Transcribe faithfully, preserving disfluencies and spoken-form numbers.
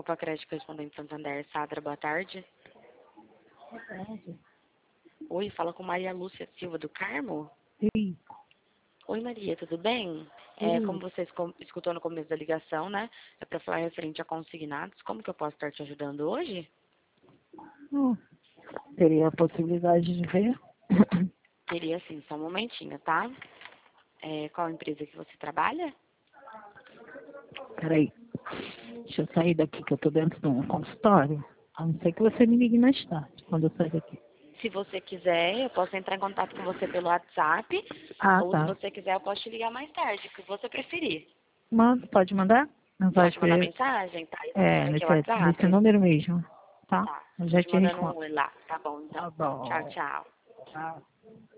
Grupo Acredito Correspondente Santander, Sadra, boa tarde. Boa tarde. Oi, fala com Maria Lúcia Silva do Carmo. Sim. Oi, Maria, tudo bem? É, Sim. como você esco- escutou no começo da ligação, né? É para falar referente a consignados. Como que eu posso estar te ajudando hoje? Hum, teria a possibilidade de ver? Teria sim, só um momentinho, tá? É, qual empresa que você trabalha? Peraí. Deixa eu sair daqui que eu tô dentro de um consultório. A não ser que você me ligue mais tarde, quando eu sair daqui. Se você quiser, eu posso entrar em contato com você pelo WhatsApp. Ah, Ou se tá. você quiser, eu posso te ligar mais tarde, o que você preferir. Manda, pode mandar? Não vai Pode mandar ser. mensagem, tá? Esse É, número aqui é o nesse, nesse WhatsApp? número mesmo. Tá? Tá, Eu tô já te te mandando um respondo. oi lá. Tá bom, então. Tá Tchau, bom. tchau. Tchau.